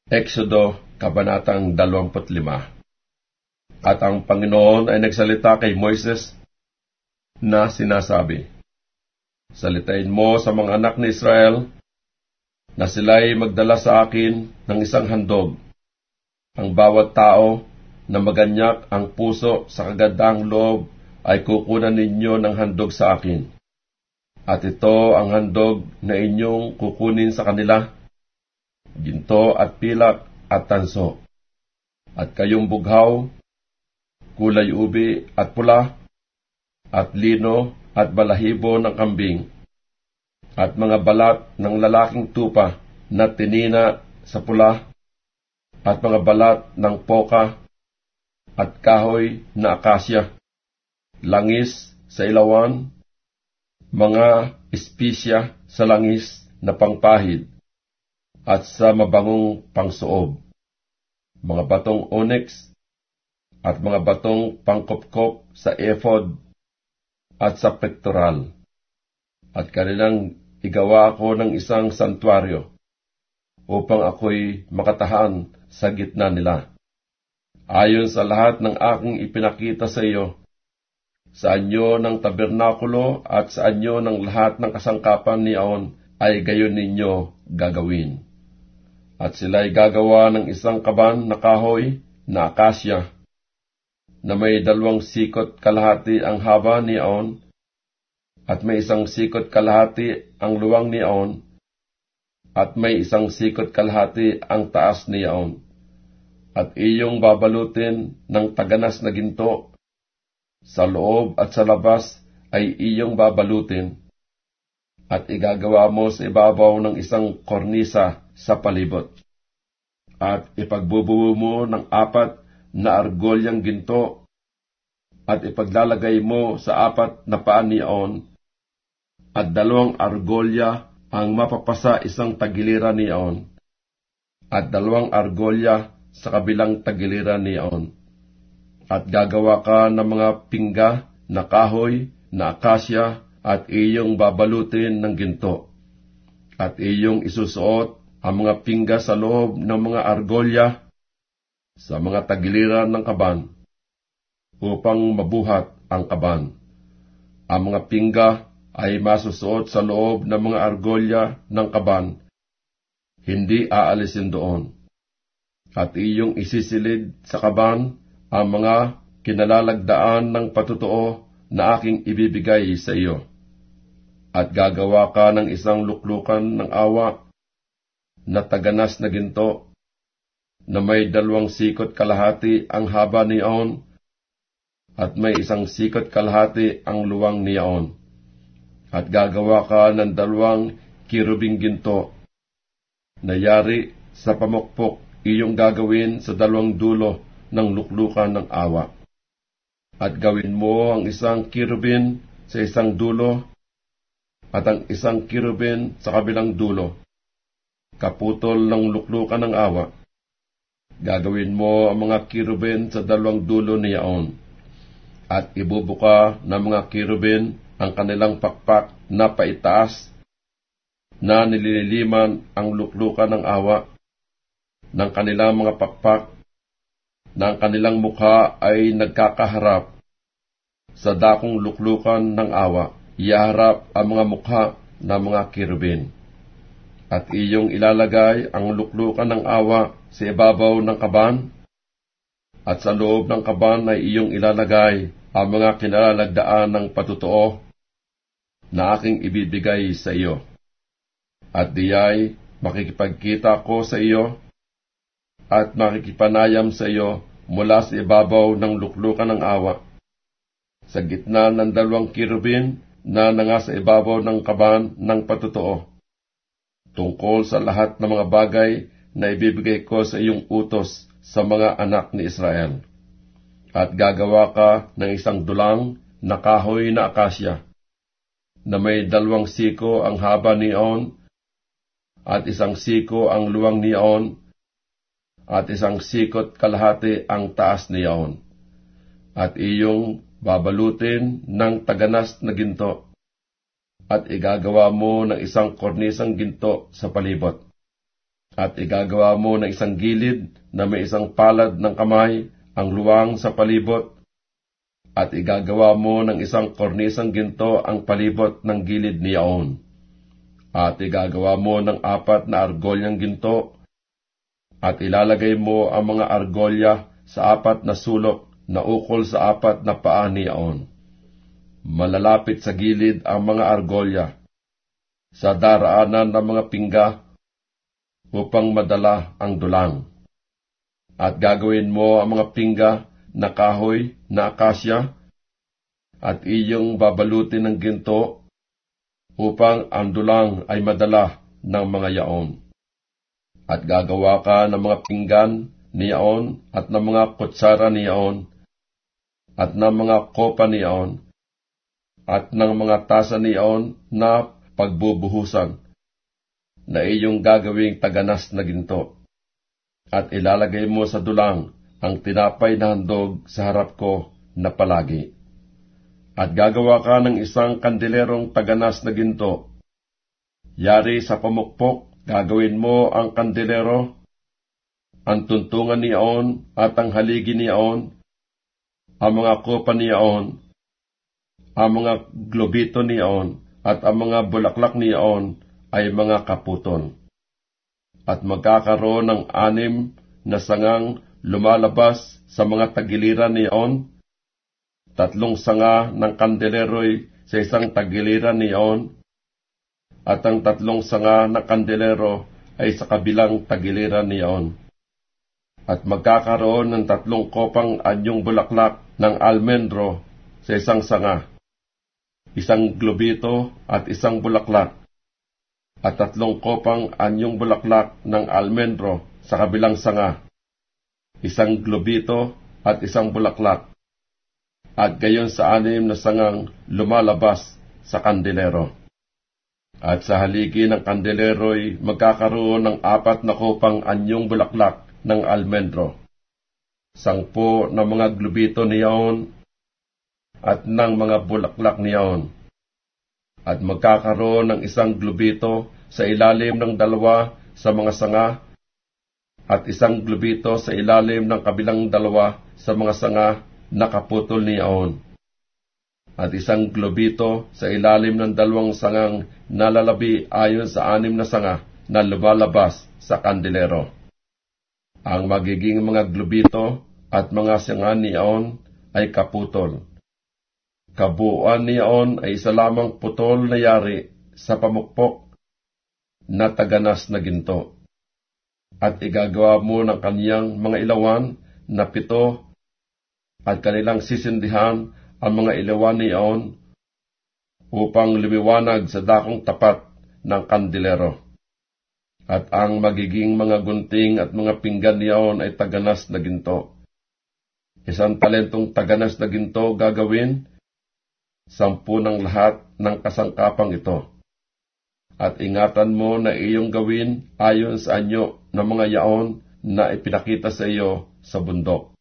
Exodo, Kabanatang 25. At ang Panginoon ay nagsalita kay Moises na sinasabi, "Salitain mo sa mga anak ni Israel na sila'y magdala sa akin ng isang handog. Ang bawat tao na maganyak ang puso sa kagandahang loob ay kukunan ninyo ng handog sa akin. At ito ang handog na inyong kukunin sa kanila, ginto at pilak at tanso. At kayong bughaw, kulay ubi at pula, at lino at balahibo ng kambing, at mga balat ng lalaking tupa na tinina sa pula, at mga balat ng poka, at kahoy na akasya, langis sa ilawan, mga espisya sa langis na pangpahid, at sa mabangong pangsuob, mga batong onyx, at mga batong pangkopkop sa ephod at sa pektoral. At kanilang igawa ko ng isang santuaryo, upang ako'y makatahan sa gitna nila. Ayon sa lahat ng aking ipinakita sa iyo, sa anyo ng tabernakulo at sa anyo ng lahat ng kasangkapan niyaon ay gayon ninyo gagawin. At sila'y gagawa ng isang kaban na kahoy na akasya, na may 2 sikot kalahati ang haba niyaon, at may 1 sikot kalahati ang luwang niyaon, at may 1 sikot kalahati ang taas niyaon. At iyong babalutin ng taganas na ginto, sa loob at sa labas ay iyong babalutin, at igagawa mo sa ibabaw ng isang kornisa sa palibot. At ipagbubuo mo ng 4 na argolyang ginto, at ipaglalagay mo sa 4 na paa niyaon, at 2 argolya ang mapapasa isang tagiliran niyaon, at 2 argolya sa kabilang tagiliran niyaon. At gagawa ka ng mga pingga na kahoy na akasya, at iyong babalutin ng ginto. At iyong isusuot ang mga pingga sa loob ng mga argolya sa mga tagiliran ng kaban, upang mabuhat ang kaban. Ang mga pingga ay masusuot sa loob ng mga argolya ng kaban, hindi aalisin doon. At iyong isisilid sa kaban ang mga kinalalagdaan ng patutuo na aking ibibigay sa iyo. At gagawa ka ng isang luklukan ng awa na taganas na ginto, na may 2 sikot kalahati ang haba niyaon, at may 1 sikot kalahati ang luwang niyaon. At gagawa ka ng 2 kirubing ginto, na yari sa pamukpok iyong gagawin sa 2 dulo ng luklukan ng awa. At gawin mo ang 1 kirubin sa isang dulo, at ang 1 kirubin sa kabilang dulo, kaputol ng luklukan ng awa. Gagawin mo ang mga kirubin sa 2 dulo niyaon, at ibubuka ng mga kirubin ang kanilang pakpak na paitaas, na nililiman ang luklukan ng awa ng kanilang mga pakpak, na ang kanilang mukha ay nagkakaharap sa dakong luklukan ng awa. Iharap ang mga mukha ng mga kirubin. At iyong ilalagay ang luklukan ng awa sa ibabaw ng kaban, at sa loob ng kaban ay iyong ilalagay ang mga kinalalagdaan ng patutuo na aking ibibigay sa iyo. At diyay makikipagkita ko sa iyo, at makikipanayam sa iyo mula sa ibabaw ng luklukan ng awa, sa gitna ng 2 kirubin na nangasa ibabaw ng kaban ng patutuo, tungkol sa lahat ng mga bagay na ibibigay ko sa iyong utos sa mga anak ni Israel. At gagawa ka ng isang dulang na kahoy na akasya, na may 2 siko ang haba niyaon, at 1 siko ang luwang niyaon, at 1 sikot kalahati ang taas niyaon. At iyong babalutin ng taganas na ginto, at igagawa mo ng 1 kornisang ginto sa palibot. At igagawa mo ng isang gilid na may isang palad ng kamay ang luwang sa palibot, at igagawa mo ng isang kornisang ginto ang palibot ng gilid niyaon. At igagawa mo ng 4 na argolyang ginto, at ilalagay mo ang mga argolya sa 4 na sulok na ukol sa 4 na paa niyaon. Malalapit sa gilid ang mga argolya, sa daraanan ng mga pingga, upang madala ang dulang. At gagawin mo ang mga pingga na kahoy na akasya, at iyong babalutin ng ginto, upang ang dulang ay madala ng mga yaon. At gagawa ka ng mga pinggan niyaon, at ng mga kutsara niyaon, at ng mga kopa niyaon, at ng mga tasa niyaon na pagbubuhusan, na iyong gagawing taganas na ginto. At ilalagay mo sa dulang ang tinapay na handog sa harap ko na palagi. At gagawa ka ng isang kandilerong taganas na ginto. Yari sa pamukpok, gagawin mo ang kandilero, ang tuntungan niyaon at ang haligi niyaon, ang mga kopa niyaon, ang mga globito niyaon, at ang mga bulaklak niyaon ay mga kaputon. At magkakaroon ng 6 na sangang lumalabas sa mga tagiliran niyaon, 3 sanga ng kandelero'y sa isang tagiliran niyaon, at ang 3 sanga ng kandelero ay sa kabilang tagiliran niyaon. At magkakaroon ng 3 kopang anyong bulaklak ng almendro sa isang sanga, 1 globito at 1 bulaklak, at 3 kopang anyong bulaklak ng almendro sa kabilang sanga, 1 globito at 1 bulaklak, at gayon sa 6 na sangang lumalabas sa kandelero. At sa haligi ng kandelero'y magkakaroon ng 4 na kopang anyong bulaklak ng almendro, 10 na mga globito niyaon, at ng mga bulaklak niyaon. At magkakaroon ng 1 globito sa ilalim ng 2 sa mga sanga, at 1 globito sa ilalim ng kabilang 2 sa mga sanga na kaputol niyaon, at 1 globito sa ilalim ng 2 sangang nalalabi ayon sa 6 na sanga na lumalabas sa kandelero. Ang magiging mga globito at mga sanga niyaon ay kaputol. Kabuuan niyaon ay isa lamang putol na yari sa pamukpok na taganas na ginto. At igagawa mo ng kaniyang mga ilawan na 7, at kanilang sisindihan ang mga ilawan niyaon upang lumiwanag sa dakong tapat ng kandelero. At ang magiging mga gunting at mga pinggan niyaon ay taganas na ginto. 1 talentong taganas na ginto gagawin, 10 ng lahat ng kasangkapang ito. At ingatan mo na iyong gawin ayon sa anyo ng mga yaon na ipinakita sa iyo sa bundok.